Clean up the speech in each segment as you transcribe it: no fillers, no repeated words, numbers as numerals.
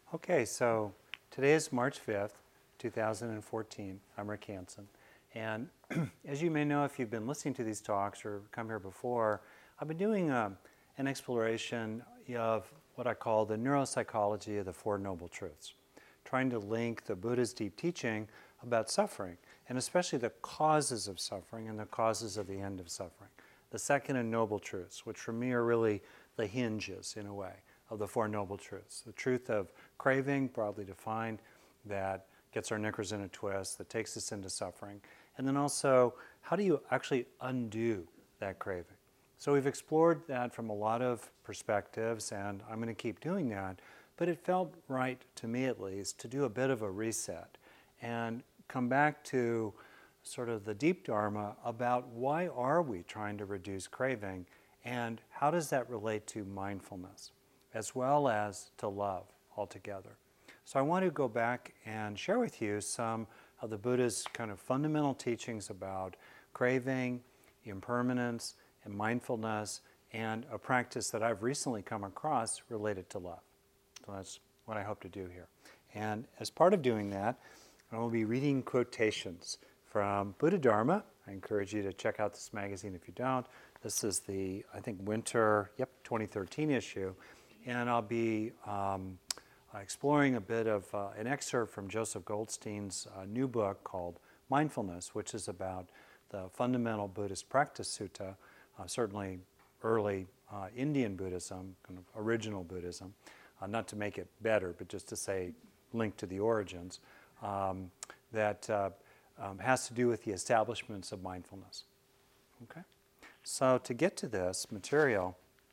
Okay, so today is March 5th, 2014. I'm Rick Hansen. And as you may know, if you've been listening to these talks or come here before, I've been doing an exploration of what I call the neuropsychology of the Four Noble Truths, trying to link the Buddha's deep teaching about suffering, and especially the causes of suffering and the causes of the end of suffering. The second and noble truths, which for me are really the hinges, in a way, of the Four Noble Truths. The truth of craving, broadly defined, that gets our knickers in a twist, that takes us into suffering. And then also, how do you actually undo that craving? So we've explored that from a lot of perspectives, and I'm going to keep doing that. But it felt right, to me at least, to do a bit of a reset and come back to sort of the deep Dharma about why are we trying to reduce craving, and how does that relate to mindfulness, as well as to love altogether. So I want to go back and share with you some of the Buddha's kind of fundamental teachings about craving, impermanence, and mindfulness, and a practice that I've recently come across related to love. So that's what I hope to do here. And as part of doing that, I will be reading quotations from Buddha Dharma. I encourage you to check out this magazine if you don't. This is the, I think, winter, 2013 issue. And I'll be exploring a bit of an excerpt from Joseph Goldstein's new book called Mindfulness, which is about the fundamental Buddhist practice sutta, certainly early Indian Buddhism, kind of original Buddhism, not to make it better, but just to say link to the origins, that has to do with the establishments of mindfulness. Okay? So to get to this material,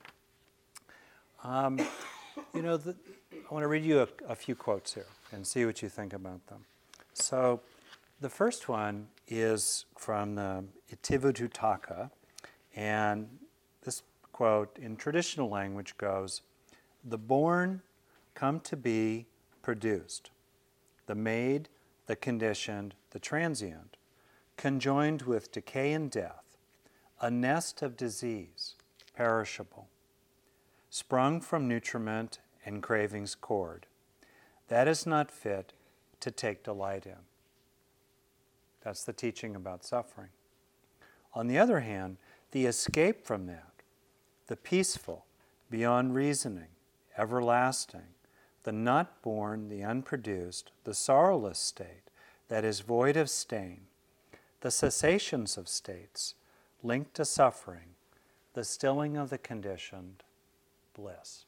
I want to read you a few quotes here and see what you think about them. So the first one is from the Itivuttaka, and this quote in traditional language goes, "The born come to be produced, the made, the conditioned, the transient, conjoined with decay and death, a nest of disease, perishable, sprung from nutriment and craving's cord, that is not fit to take delight in." That's the teaching about suffering. On the other hand, the escape from that, the peaceful, beyond reasoning, everlasting, the not born, the unproduced, the sorrowless state that is void of stain, the cessations of states linked to suffering, the stilling of the conditioned, bliss.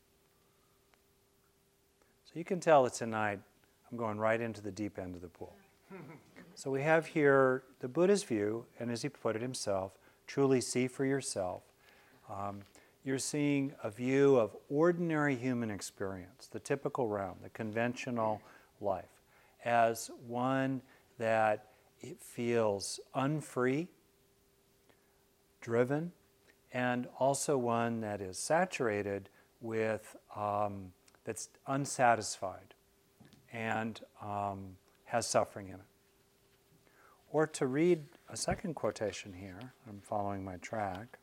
So you can tell that tonight I'm going right into the deep end of the pool. So we have here the Buddha's view, and as he put it himself, truly see for yourself. You're seeing a view of ordinary human experience, the typical realm, the conventional life, as one that it feels unfree, driven, and also one that is saturated with, that's unsatisfied and has suffering in it. Or to read a second quotation here, I'm following my track.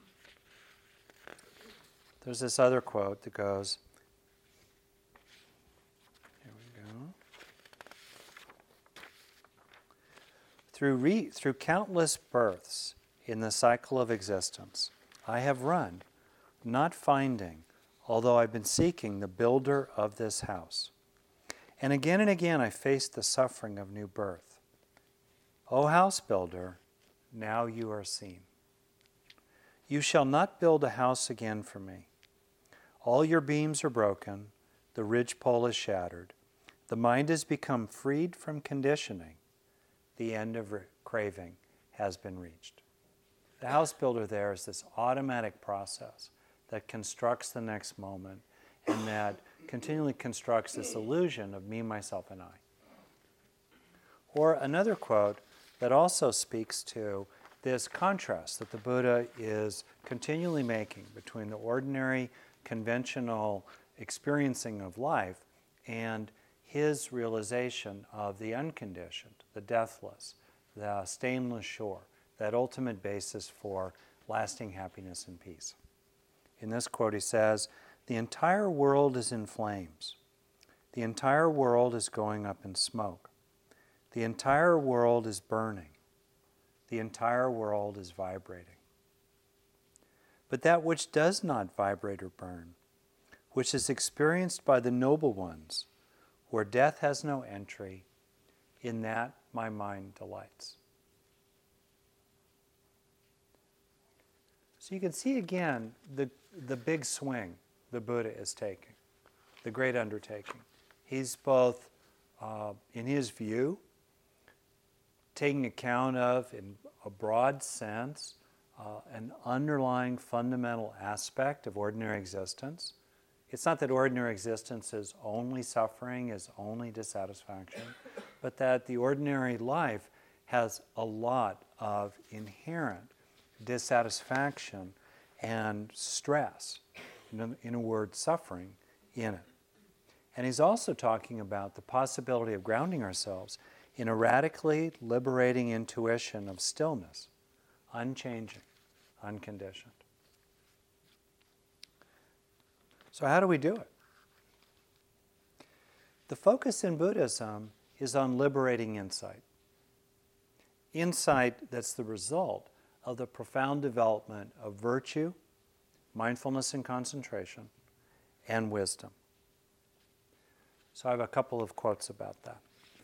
There's this other quote that goes, here we go. Through countless births in the cycle of existence, I have run, not finding, although I've been seeking the builder of this house. And again I faced the suffering of new birth. O house builder, now you are seen. You shall not build a house again for me. All your beams are broken, the ridgepole is shattered, the mind has become freed from conditioning, the end of craving has been reached. The house builder there is this automatic process that constructs the next moment and that continually constructs this illusion of me, myself, and I. Or another quote that also speaks to this contrast that the Buddha is continually making between the ordinary, conventional experiencing of life and his realization of the unconditioned, the deathless, the stainless shore, that ultimate basis for lasting happiness and peace. In this quote he says, "The entire world is in flames. The entire world is going up in smoke. The entire world is burning. The entire world is vibrating. But that which does not vibrate or burn, which is experienced by the noble ones, where death has no entry, in that my mind delights. So you can see again the big swing the Buddha is taking, the great undertaking. He's both, in his view, taking account of, in a broad sense, an underlying fundamental aspect of ordinary existence. It's not that ordinary existence is only suffering, is only dissatisfaction, but that the ordinary life has a lot of inherent dissatisfaction and stress, in a word, suffering, in it. And he's also talking about the possibility of grounding ourselves in a radically liberating intuition of stillness, unchanging, unconditioned. So how do we do it? The focus in Buddhism is on liberating insight. Insight that's the result of the profound development of virtue, mindfulness and concentration, and wisdom. So I have a couple of quotes about that.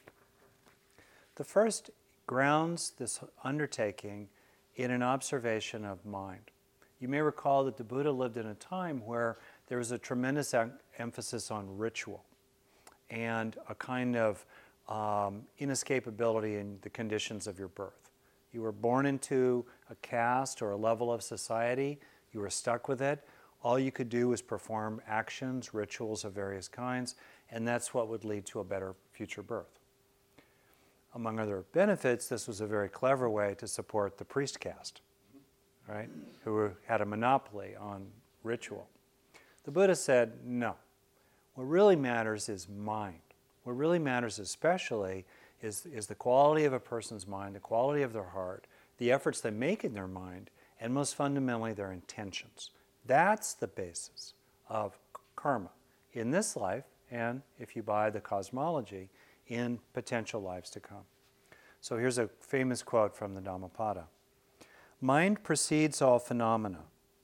The first grounds this undertaking in an observation of mind. You may recall that the Buddha lived in a time where there was a tremendous emphasis on ritual and a kind of inescapability in the conditions of your birth. You were born into a caste or a level of society, you were stuck with it. All you could do was perform actions, rituals of various kinds, and that's what would lead to a better future birth. Among other benefits, this was a very clever way to support the priest caste, right, who had a monopoly on ritual. The Buddha said, no. What really matters is mind. What really matters especially is the quality of a person's mind, the quality of their heart, the efforts they make in their mind, and most fundamentally, their intentions. That's the basis of karma in this life, and if you buy the cosmology, in potential lives to come. So here's a famous quote from the Dhammapada. Mind precedes all phenomena.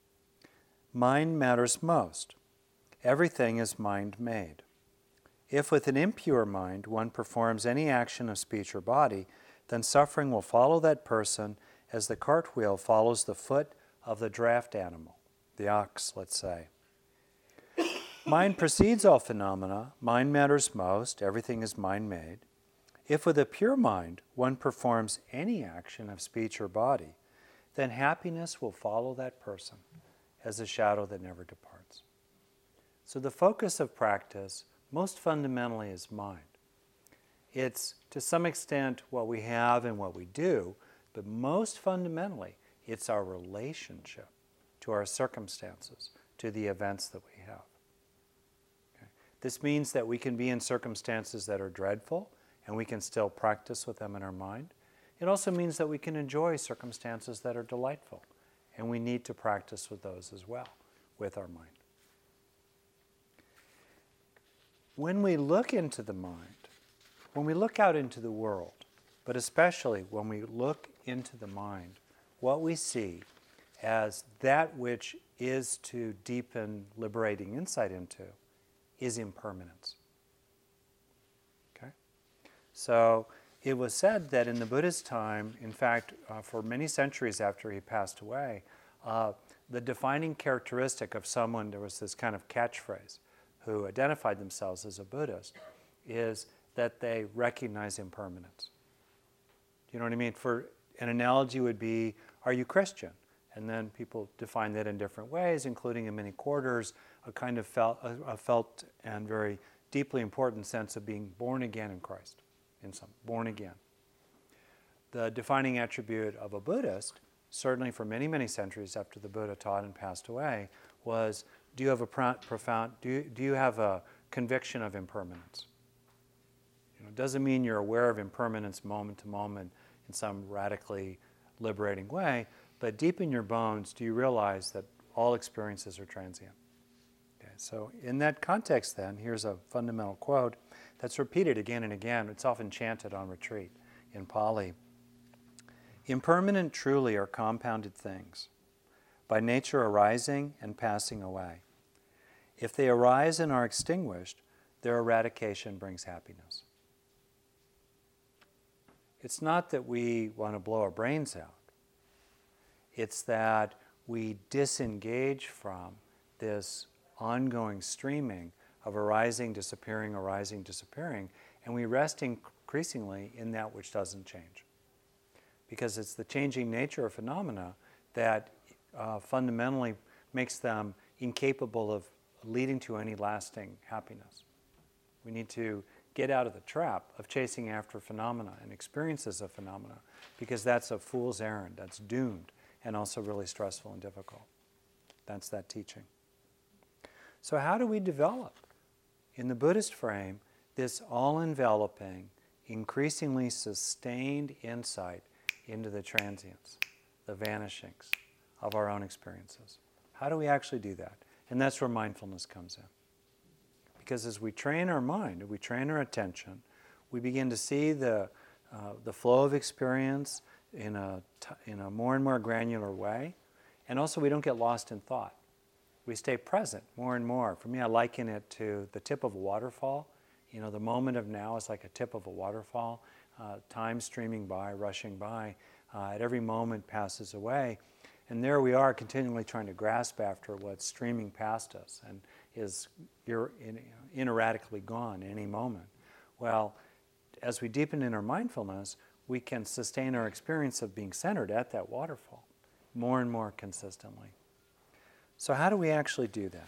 Mind matters most. Everything is mind-made. If with an impure mind one performs any action of speech or body, then suffering will follow that person as the cartwheel follows the foot of the draft animal, the ox, let's say. Mind precedes all phenomena. Mind matters most. Everything is mind-made. If with a pure mind one performs any action of speech or body, then happiness will follow that person as a shadow that never departs. So the focus of practice, most fundamentally, is mind. It's, to some extent, what we have and what we do, but most fundamentally, it's our relationship to our circumstances, to the events that we have. Okay? This means that we can be in circumstances that are dreadful, and we can still practice with them in our mind. It also means that we can enjoy circumstances that are delightful, and we need to practice with those as well, with our mind. When we look into the mind, when we look out into the world, but especially when we look into the mind, what we see as that which is to deepen liberating insight into is impermanence. Okay? So it was said that in the Buddha's time, in fact, for many centuries after he passed away, the defining characteristic of someone, there was this kind of catchphrase, who identified themselves as a Buddhist, is that they recognize impermanence. You know what I mean? For an analogy would be, are you Christian? And then people define that in different ways, including in many quarters, a kind of felt and very deeply important sense of being born again in Christ, born again. The defining attribute of a Buddhist, certainly for many, many centuries after the Buddha taught and passed away, was, do you have a conviction of impermanence? You know, it doesn't mean you're aware of impermanence moment to moment in some radically liberating way, but deep in your bones, do you realize that all experiences are transient? Okay. so in that context then, here's a fundamental quote that's repeated again and again. It's often chanted on retreat in Pali. Impermanent truly are compounded things, by nature arising and passing away. If they arise and are extinguished, their eradication brings happiness. It's not that we want to blow our brains out. It's that we disengage from this ongoing streaming of arising, disappearing, and we rest increasingly in that which doesn't change. Because it's the changing nature of phenomena that fundamentally makes them incapable of leading to any lasting happiness. We need to get out of the trap of chasing after phenomena and experiences of phenomena, because that's a fool's errand, that's doomed, and also really stressful and difficult. That's that teaching. So how do we develop, in the Buddhist frame, this all-enveloping, increasingly sustained insight into the transience, the vanishings of our own experiences? How do we actually do that? And that's where mindfulness comes in. Because as we train our mind, we train our attention, we begin to see the flow of experience in a more and more granular way, and also we don't get lost in thought. We stay present more and more. For me, I liken it to the tip of a waterfall. You know, the moment of now is like a tip of a waterfall. Time streaming by, rushing by. At every moment passes away. And there we are continually trying to grasp after what's streaming past us and is ineradicably gone any moment. Well, as we deepen in our mindfulness, we can sustain our experience of being centered at that waterfall more and more consistently. So how do we actually do that?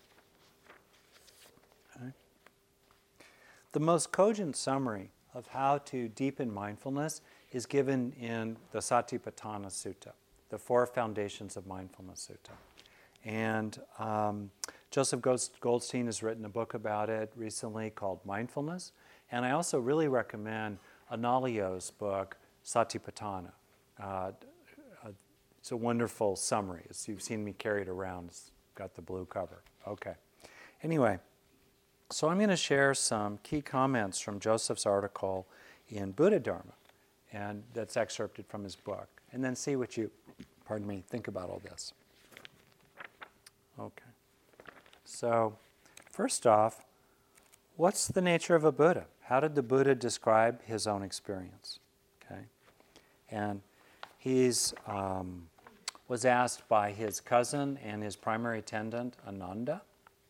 Okay. The most cogent summary of how to deepen mindfulness is given in the Satipatthana Sutta, the Four Foundations of Mindfulness Sutta. And Joseph Goldstein has written a book about it recently called Mindfulness. And I also really recommend Analayo's book, Satipatthana. It's a wonderful summary. As you've seen me carry it around. It's got the blue cover. Okay. Anyway, so I'm going to share some key comments from Joseph's article in Buddha Dharma, and that's excerpted from his book, and then see what you, think about all this. Okay. So, first off, what's the nature of a Buddha? How did the Buddha describe his own experience? Okay. And he's was asked by his cousin and his primary attendant, Ananda,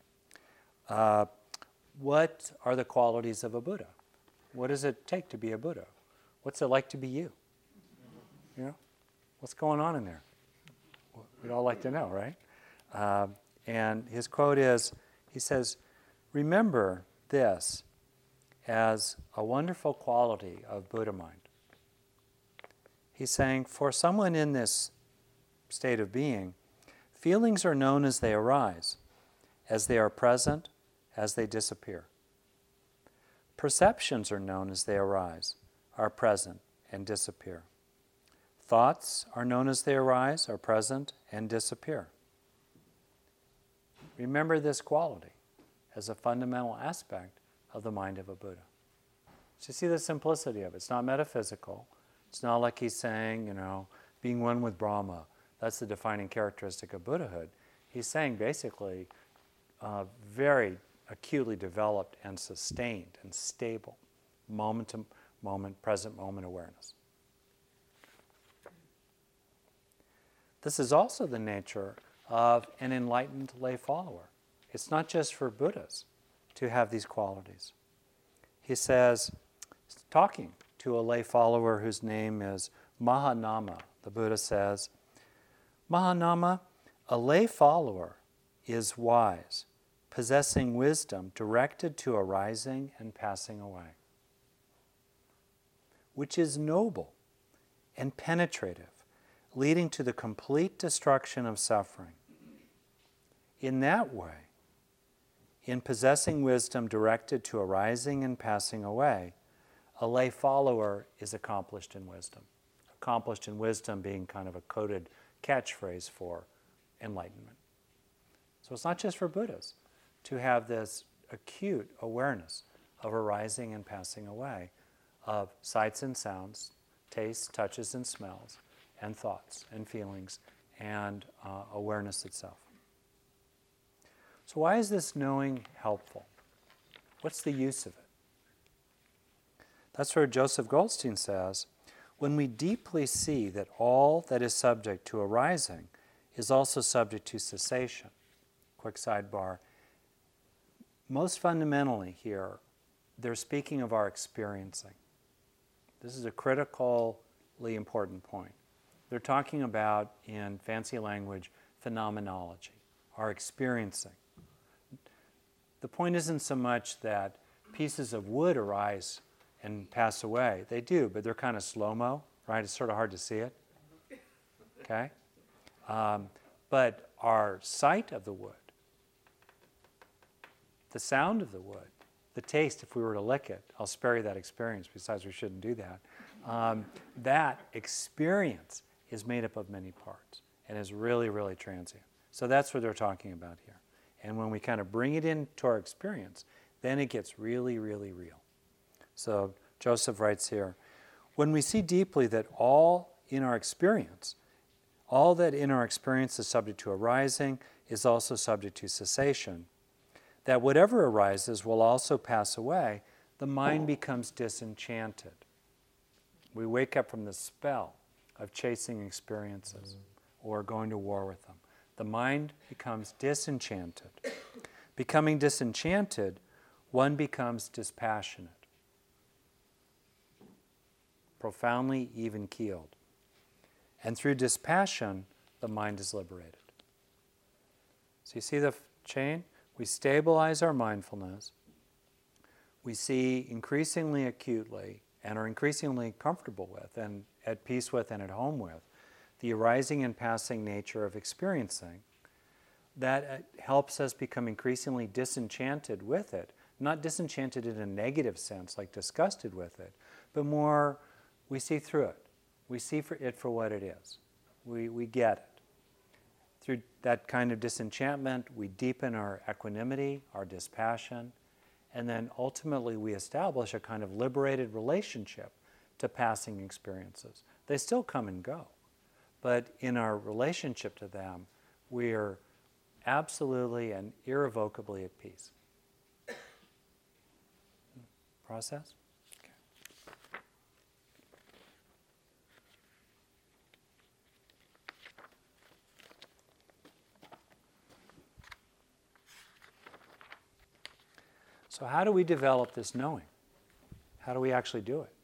what are the qualities of a Buddha? What does it take to be a Buddha? What's it like to be you? You know, what's going on in there? We'd all like to know, right? And his quote is, he says, remember this as a wonderful quality of Buddha mind. He's saying, for someone in this state of being, feelings are known as they arise, as they are present, as they disappear. Perceptions are known as they arise, are present, and disappear. Thoughts are known as they arise, are present, and disappear. Remember this quality as a fundamental aspect of the mind of a Buddha. So you see the simplicity of it. It's not metaphysical. It's not like he's saying, you know, being one with Brahma. That's the defining characteristic of Buddhahood. He's saying basically very acutely developed and sustained and stable moment to moment, present moment awareness. This is also the nature of an enlightened lay follower. It's not just for Buddhas to have these qualities. He says, talking to a lay follower whose name is Mahanama, the Buddha says, Mahanama, a lay follower is wise, possessing wisdom directed to arising and passing away, which is noble and penetrative, leading to the complete destruction of suffering. In that way, in possessing wisdom directed to arising and passing away, a lay follower is accomplished in wisdom. Accomplished in wisdom being kind of a coded catchphrase for enlightenment. So it's not just for Buddhas. to have this acute awareness of arising and passing away, of sights and sounds, tastes, touches and smells, and thoughts and feelings, and awareness itself. So why is this knowing helpful? What's the use of it? That's where Joseph Goldstein says, when we deeply see that all that is subject to arising is also subject to cessation. Quick sidebar. Most fundamentally here, they're speaking of our experiencing. This is a critically important point. They're talking about, in fancy language, phenomenology, our experiencing. The point isn't so much that pieces of wood arise and pass away. They do, but they're kind of slow-mo, right? It's sort of hard to see it, okay? But our sight of the wood, the sound of the wood, the taste, if we were to lick it, I'll spare you that experience, besides we shouldn't do that. That experience is made up of many parts and is really, really transient. So that's what they're talking about here. And when we kind of bring it into our experience, then it gets really, really real. So Joseph writes here, when we see deeply that all that in our experience is subject to arising is also subject to cessation, that whatever arises will also pass away, the mind becomes disenchanted. We wake up from the spell of chasing experiences or going to war with them. The mind becomes disenchanted. Becoming disenchanted, one becomes dispassionate, profoundly even-keeled. And through dispassion, the mind is liberated. So you see the chain? We stabilize our mindfulness. We see increasingly acutely and are increasingly comfortable with and at peace with and at home with the arising and passing nature of experiencing. That helps us become increasingly disenchanted with it. Not disenchanted in a negative sense, like disgusted with it, but more we see through it. We see it for what it is. We get it. Through that kind of disenchantment, we deepen our equanimity, our dispassion, and then ultimately we establish a kind of liberated relationship to passing experiences. They still come and go, but in our relationship to them, we are absolutely and irrevocably at peace. Process? Okay. So how do we develop this knowing? How do we actually do it?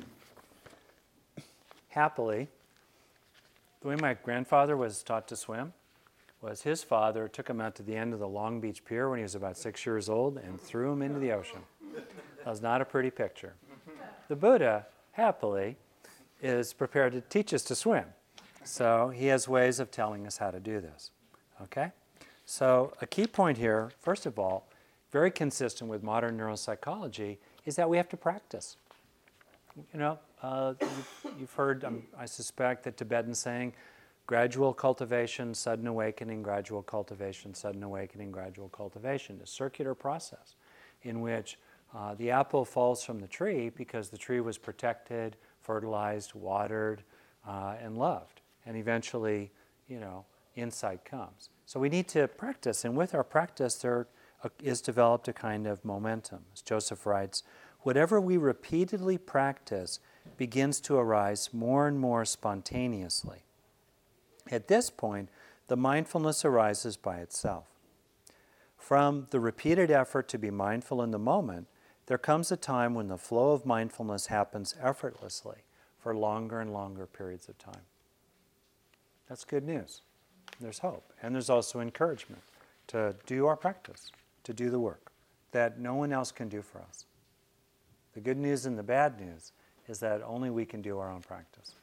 Happily, the way my grandfather was taught to swim was his father took him out to the end of the Long Beach Pier when he was about 6 years old and threw him into the ocean. That was not a pretty picture. The Buddha, happily, is prepared to teach us to swim. So he has ways of telling us how to do this. Okay? So a key point here, first of all, very consistent with modern neuropsychology, is that we have to practice. You know, you've heard, I suspect, the Tibetan saying, gradual cultivation, sudden awakening, gradual cultivation, sudden awakening, gradual cultivation. A circular process in which the apple falls from the tree because the tree was protected, fertilized, watered, and loved. And eventually, you know, insight comes. So we need to practice, and with our practice there is developed a kind of momentum. As Joseph writes, whatever we repeatedly practice begins to arise more and more spontaneously. At this point, the mindfulness arises by itself. From the repeated effort to be mindful in the moment, there comes a time when the flow of mindfulness happens effortlessly for longer and longer periods of time. That's good news. There's hope. And there's also encouragement to do our practice, to do the work that no one else can do for us. The good news and the bad news is that only we can do our own practice.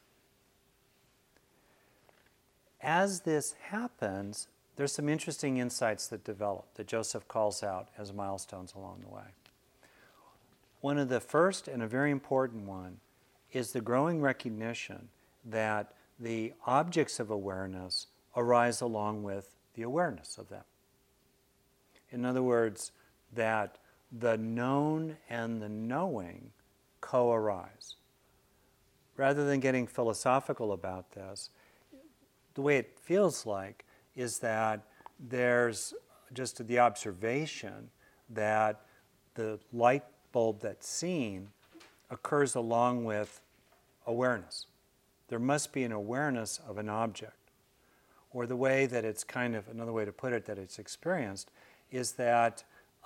As this happens, there's some interesting insights that develop that Joseph calls out as milestones along the way. One of the first and a very important one is the growing recognition that the objects of awareness arise along with the awareness of them. In other words, that the known and the knowing co-arise. Rather than getting philosophical about this, the way it feels like is that there's just the observation that the light bulb that's seen occurs along with awareness. There must be an awareness of an object. Or the way that it's kind of, another way to put it, that it's experienced is that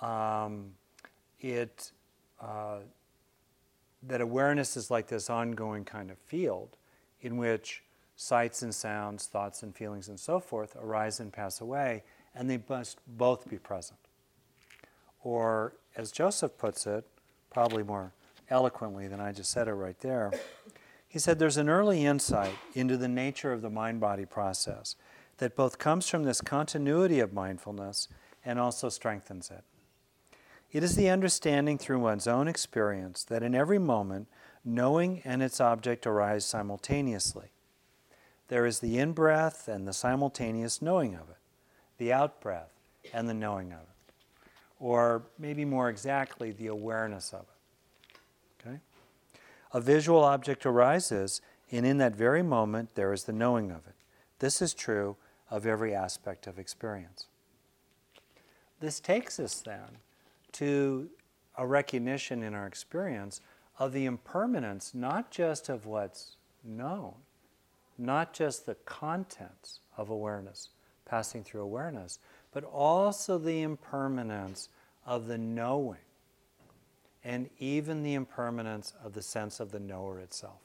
that awareness is like this ongoing kind of field in which sights and sounds, thoughts and feelings and so forth arise and pass away, and they must both be present. Or, as Joseph puts it, probably more eloquently than I just said it right there, he said there's an early insight into the nature of the mind-body process that both comes from this continuity of mindfulness and also strengthens it. It is the understanding through one's own experience that in every moment, knowing and its object arise simultaneously. There is the in-breath and the simultaneous knowing of it, the out-breath and the knowing of it, or maybe more exactly, the awareness of it. Okay? A visual object arises, and in that very moment, there is the knowing of it. This is true of every aspect of experience. This takes us then to a recognition in our experience of the impermanence, not just of what's known, not just the contents of awareness passing through awareness, but also the impermanence of the knowing, and even the impermanence of the sense of the knower itself.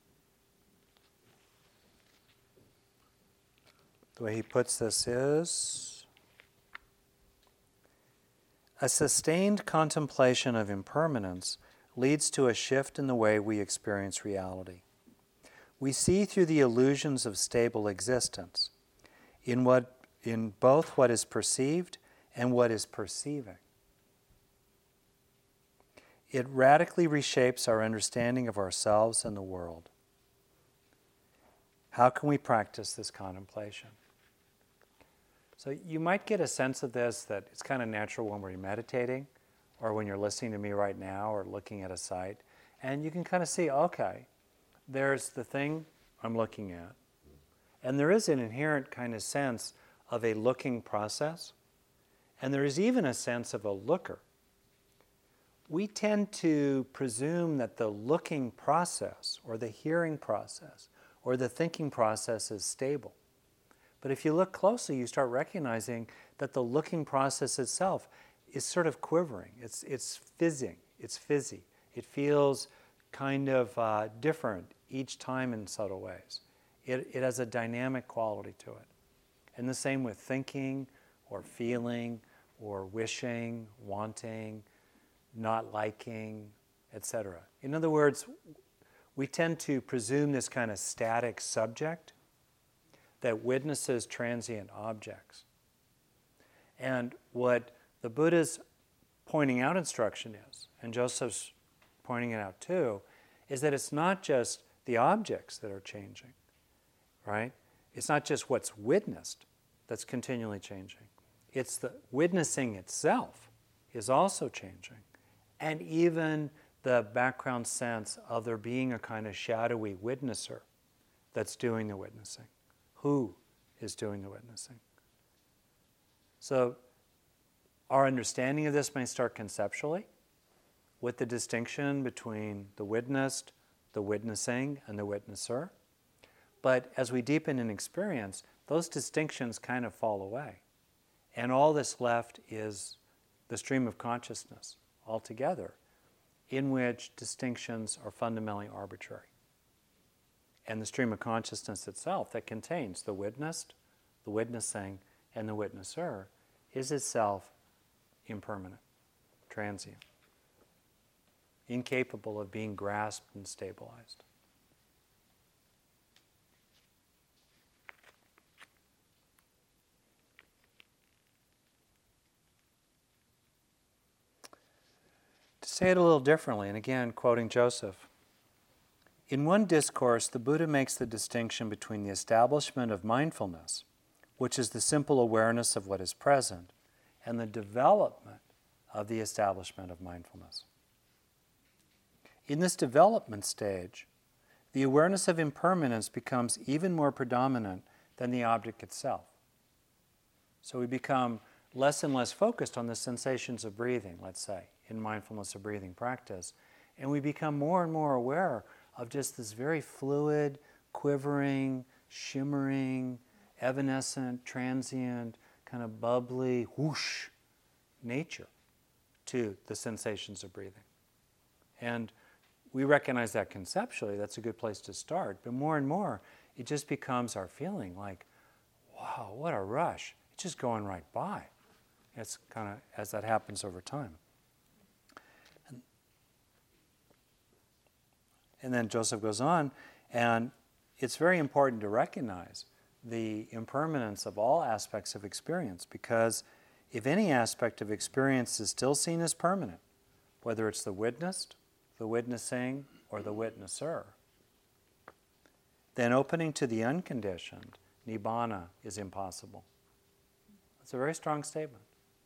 The way he puts this is, a sustained contemplation of impermanence leads to a shift in the way we experience reality. We see through the illusions of stable existence, in both what is perceived and what is perceiving. It radically reshapes our understanding of ourselves and the world. How can we practice this contemplation? So you might get a sense of this, that it's kind of natural when we're meditating or when you're listening to me right now or looking at a site. And you can kind of see, okay, there's the thing I'm looking at. And there is an inherent kind of sense of a looking process. And there is even a sense of a looker. We tend to presume that the looking process or the hearing process or the thinking process is stable. But if you look closely, you start recognizing that the looking process itself is sort of quivering. It's fizzing. It's fizzy. It feels kind of different each time in subtle ways. It has a dynamic quality to it. And the same with thinking or feeling or wishing, wanting, not liking, etc. In other words, we tend to presume this kind of static subject that witnesses transient objects. And what the Buddha's pointing out instruction is, and Joseph's pointing it out too, is that it's not just the objects that are changing, right? It's not just what's witnessed that's continually changing. It's the witnessing itself is also changing. And even the background sense of there being a kind of shadowy witnesser that's doing the witnessing. Who is doing the witnessing? So our understanding of this may start conceptually with the distinction between the witnessed, the witnessing, and the witnesser. But as we deepen in experience, those distinctions kind of fall away. And all that's left is the stream of consciousness altogether, in which distinctions are fundamentally arbitrary. And the stream of consciousness itself that contains the witnessed, the witnessing, and the witnesser is itself impermanent, transient, incapable of being grasped and stabilized. To say it a little differently, and again quoting Joseph, in one discourse, the Buddha makes the distinction between the establishment of mindfulness, which is the simple awareness of what is present, and the development of the establishment of mindfulness. In this development stage, the awareness of impermanence becomes even more predominant than the object itself. So we become less and less focused on the sensations of breathing, let's say, in mindfulness of breathing practice, and we become more and more aware of just this very fluid, quivering, shimmering, evanescent, transient, kind of bubbly, whoosh nature to the sensations of breathing. And we recognize that conceptually, that's a good place to start, but more and more, it just becomes our feeling like, wow, what a rush. It's just going right by. It's kind of as that happens over time. And then Joseph goes on, and it's very important to recognize the impermanence of all aspects of experience, because if any aspect of experience is still seen as permanent, whether it's the witnessed, the witnessing, or the witnesser, then opening to the unconditioned, nibbana, is impossible. It's a very strong statement.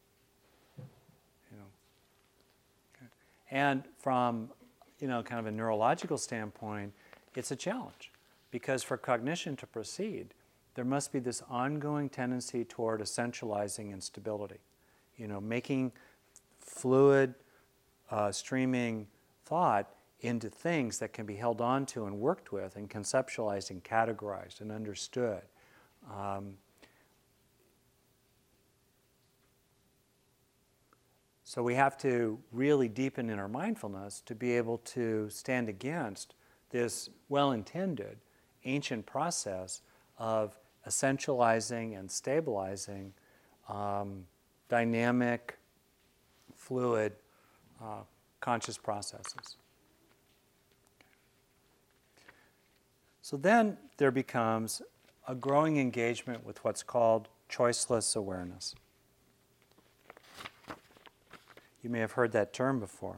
Okay. And from kind of a neurological standpoint, it's a challenge, because for cognition to proceed, there must be this ongoing tendency toward essentializing instability, making fluid, streaming thought into things that can be held on to and worked with and conceptualized and categorized and understood. So we have to really deepen in our mindfulness to be able to stand against this well-intended ancient process of essentializing and stabilizing dynamic, fluid, conscious processes. So then there becomes a growing engagement with what's called choiceless awareness. You may have heard that term before.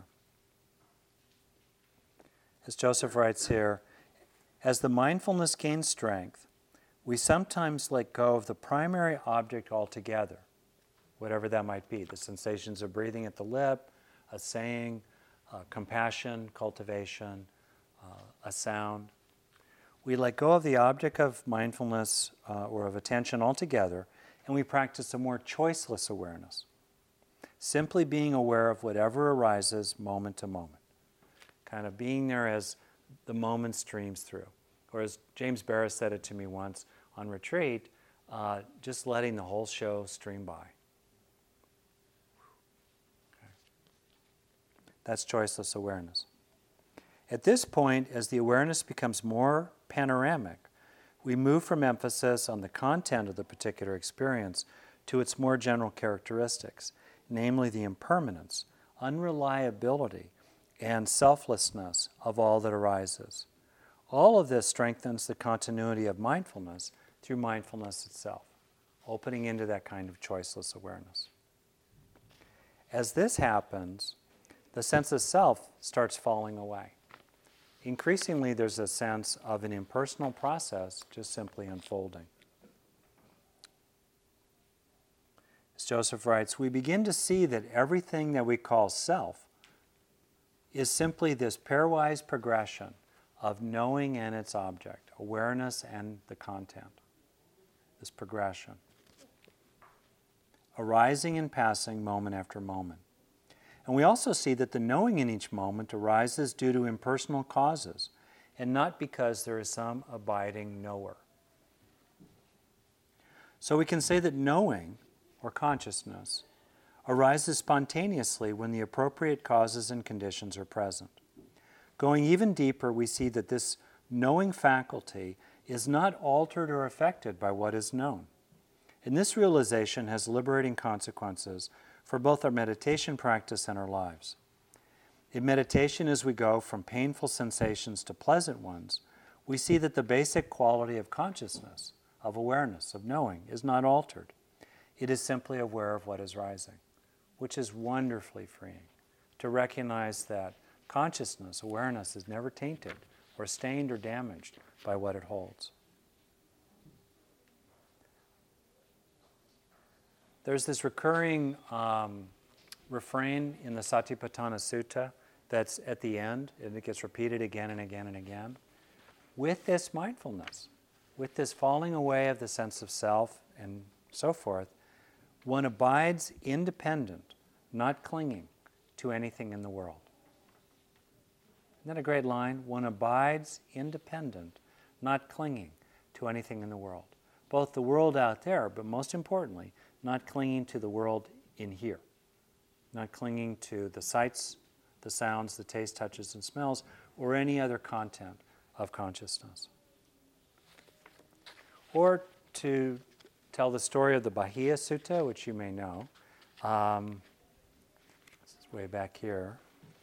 As Joseph writes here, as the mindfulness gains strength, we sometimes let go of the primary object altogether, whatever that might be, the sensations of breathing at the lip, a saying, compassion, cultivation, a sound. We let go of the object of mindfulness or of attention altogether, and we practice a more choiceless awareness, simply being aware of whatever arises moment to moment, kind of being there as the moment streams through. Or as James Barris said it to me once on retreat, just letting the whole show stream by. Okay. That's choiceless awareness. At this point, as the awareness becomes more panoramic, we move from emphasis on the content of the particular experience to its more general characteristics, namely the impermanence, unreliability, and selflessness of all that arises. All of this strengthens the continuity of mindfulness through mindfulness itself, opening into that kind of choiceless awareness. As this happens, the sense of self starts falling away. Increasingly, there's a sense of an impersonal process just simply unfolding. As Joseph writes, we begin to see that everything that we call self is simply this pairwise progression of knowing and its object, awareness and the content. This progression. Arising and passing moment after moment. And we also see that the knowing in each moment arises due to impersonal causes, and not because there is some abiding knower. So we can say that knowing, or consciousness, arises spontaneously when the appropriate causes and conditions are present. Going even deeper, we see that this knowing faculty is not altered or affected by what is known. And this realization has liberating consequences for both our meditation practice and our lives. In meditation, as we go from painful sensations to pleasant ones, we see that the basic quality of consciousness, of awareness, of knowing, is not altered. It is simply aware of what is rising, which is wonderfully freeing, to recognize that consciousness, awareness, is never tainted or stained or damaged by what it holds. there's this recurring refrain in the Satipatthana Sutta that's at the end, and it gets repeated again and again and again. With this mindfulness, with this falling away of the sense of self and so forth, one abides independent, not clinging to anything in the world. Isn't that a great line? One abides independent, not clinging to anything in the world. Both the world out there, but most importantly, not clinging to the world in here. Not clinging to the sights, the sounds, the taste, touches, and smells, or any other content of consciousness. Or to tell the story of the Bahia Sutta, which you may know. This is way back here.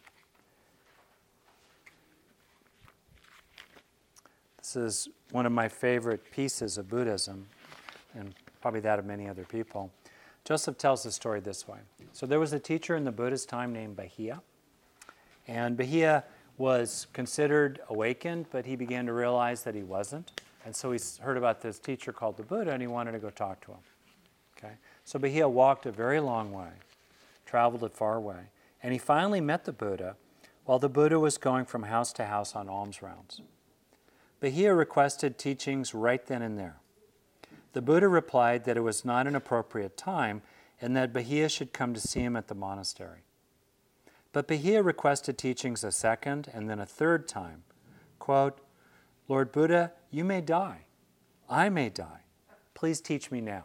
This is one of my favorite pieces of Buddhism, and probably that of many other people. Joseph tells the story this way. So there was a teacher in the Buddha's time named Bahia, and Bahia was considered awakened, but he began to realize that he wasn't. And so he heard about this teacher called the Buddha, and he wanted to go talk to him. Okay? So Bahia walked a very long way, traveled a far way, and he finally met the Buddha while the Buddha was going from house to house on alms rounds. Bahia requested teachings right then and there. The Buddha replied that it was not an appropriate time and that Bahia should come to see him at the monastery. But Bahia requested teachings a second and then a third time. Quote, "Lord Buddha, you may die. I may die. Please teach me now."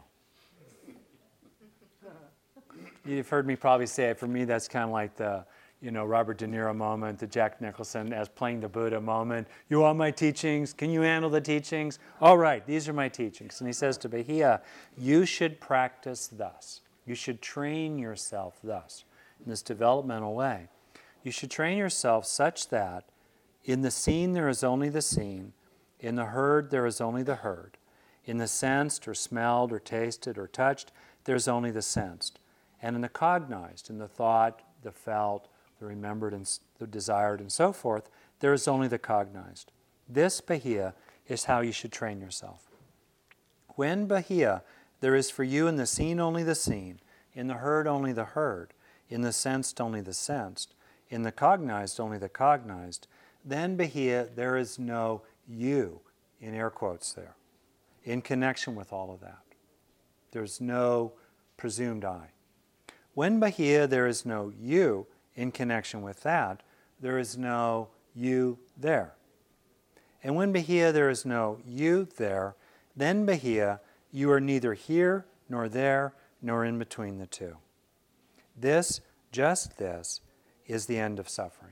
You've heard me probably say it. For me, that's kind of like the Robert De Niro moment, the Jack Nicholson as playing the Buddha moment. You want my teachings? Can you handle the teachings? All right, these are my teachings. And he says to Bahia, you should practice thus. You should train yourself thus, in this developmental way. You should train yourself such that in the seen there is only the seen, in the heard there is only the heard, in the sensed or smelled or tasted or touched there is only the sensed, and in the cognized, in the thought, the felt, the remembered, and the desired, and so forth, there is only the cognized. This, Bahia, is how you should train yourself. When, Bahia, there is for you in the seen only the seen, in the heard only the heard, in the sensed only the sensed, in the cognized only the cognized, then, Bahia, there is no you, in air quotes there, in connection with all of that. There's no presumed I. When, Bahia, there is no you, in connection with that, there is no you there. And when, Bahia, there is no you there, then, Bahia, you are neither here nor there nor in between the two. This, just this, is the end of suffering.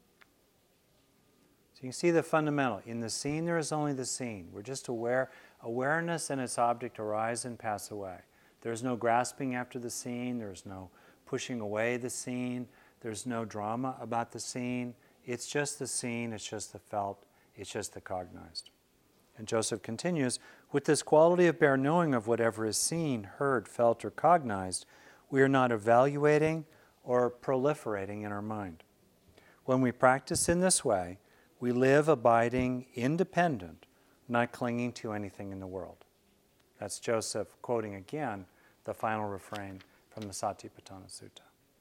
So you can see the fundamental. In the seen, there is only the seen. We're just aware. Awareness and its object arise and pass away. There's no grasping after the seen. There's no pushing away the seen. There's no drama about the seen. It's just the seen, it's just the felt, it's just the cognized. And Joseph continues, with this quality of bare knowing of whatever is seen, heard, felt, or cognized, we are not evaluating or proliferating in our mind. When we practice in this way, we live abiding independent, not clinging to anything in the world. That's Joseph quoting again the final refrain from the Satipatthana Sutta.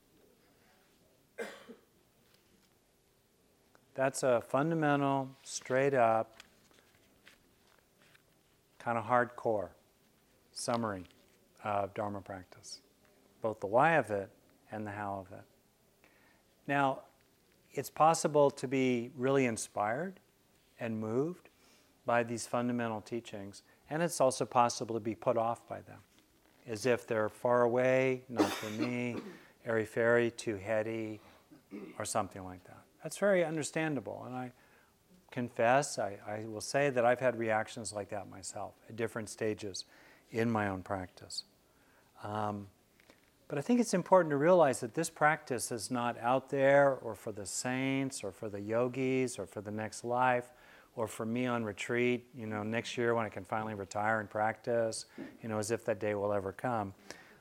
That's a fundamental, straight up, kind of hardcore summary of Dharma practice, both the why of it and the how of it. Now, it's possible to be really inspired and moved by these fundamental teachings, and it's also possible to be put off by them, as if they're far away, not for me, airy-fairy, too heady, or something like that. That's very understandable, and I confess, I will say that I've had reactions like that myself at different stages in my own practice. But I think it's important to realize that this practice is not out there or for the saints or for the yogis or for the next life or for me on retreat, next year when I can finally retire and practice, as if that day will ever come.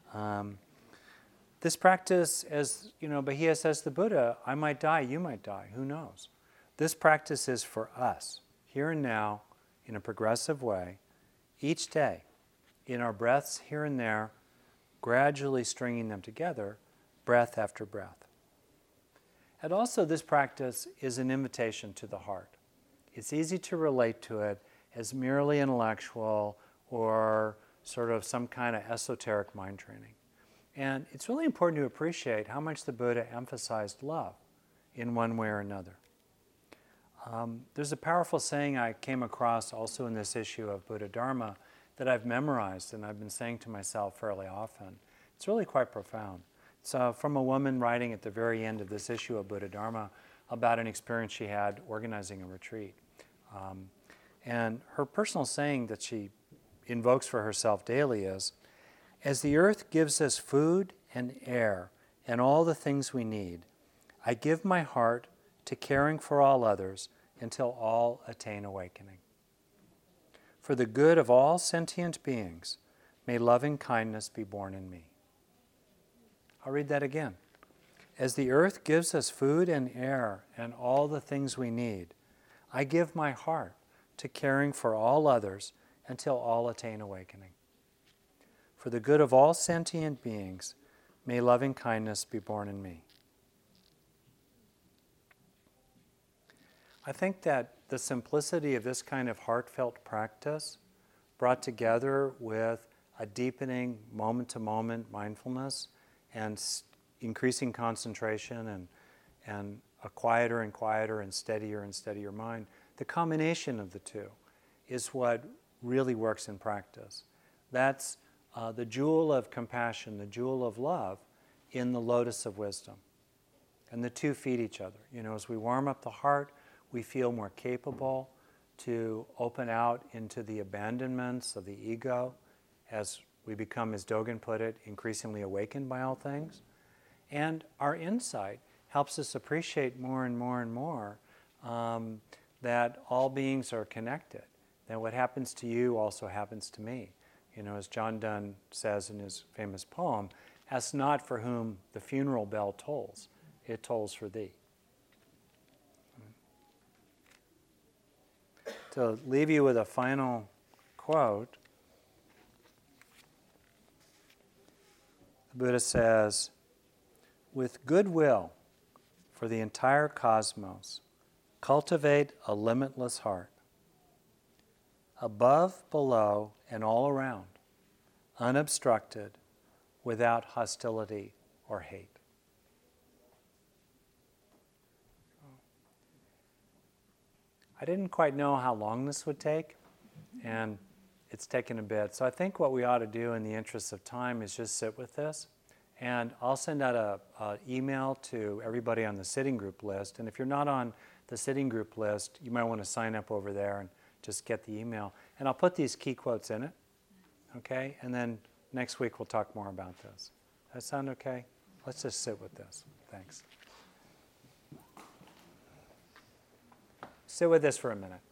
This practice, as Bahia says to the Buddha, I might die, you might die, who knows? This practice is for us, here and now, in a progressive way, each day, in our breaths here and there, gradually stringing them together, breath after breath. And also this practice is an invitation to the heart. It's easy to relate to it as merely intellectual or sort of some kind of esoteric mind training. And it's really important to appreciate how much the Buddha emphasized love in one way or another. There's a powerful saying I came across also in this issue of Buddha Dharma that I've memorized and I've been saying to myself fairly often. It's really quite profound. It's from a woman writing at the very end of this issue of Buddha Dharma about an experience she had organizing a retreat. And her personal saying that she invokes for herself daily is, "As the earth gives us food and air and all the things we need, I give my heart to caring for all others until all attain awakening. For the good of all sentient beings, may loving kindness be born in me." I'll read that again. "As the earth gives us food and air and all the things we need, I give my heart to caring for all others until all attain awakening. For the good of all sentient beings, may loving kindness be born in me." I think that the simplicity of this kind of heartfelt practice, brought together with a deepening moment-to-moment mindfulness and increasing concentration and a quieter and quieter and steadier mind, the combination of the two is what really works in practice. That's the jewel of compassion, the jewel of love in the lotus of wisdom. And the two feed each other. You know, as we warm up the heart, we feel more capable to open out into the abandonments of the ego as we become, as Dogen put it, increasingly awakened by all things. And our insight helps us appreciate more and more and more that all beings are connected, that what happens to you also happens to me. You know, as John Donne says in his famous poem, "Ask not for whom the funeral bell tolls, it tolls for thee." To leave you with a final quote, the Buddha says, "With goodwill for the entire cosmos, cultivate a limitless heart. Above, below, and all around, unobstructed, without hostility or hate." I didn't quite know how long this would take, and it's taken a bit. So I think what we ought to do in the interest of time is just sit with this. And I'll send out an email to everybody on the sitting group list. And if you're not on the sitting group list, you might want to sign up over there and just get the email. And I'll put these key quotes in it, okay? And then next week we'll talk more about this. Does that sound okay? Let's just sit with this. Thanks. Sit with this for a minute.